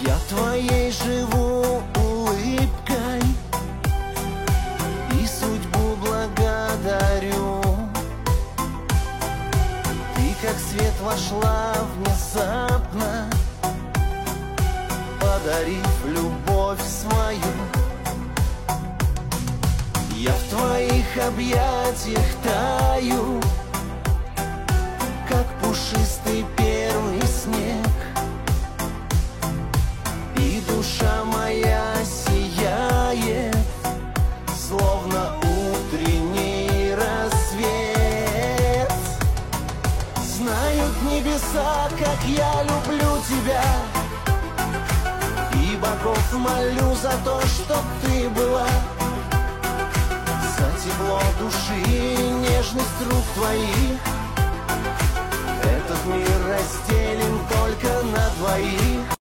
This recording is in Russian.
Я твоей живу улыбкой и судьбу благодарю. Ты как свет вошла внезапно, подарив любовь свою. Я в твоих объятиях таю, как пушистый первый снег, и душа моя сияет, словно утренний рассвет. Знают небеса, как я люблю тебя, и богов молю за то, что ты была. За тепло души и нежность рук твоих этот мир разделен только на двоих.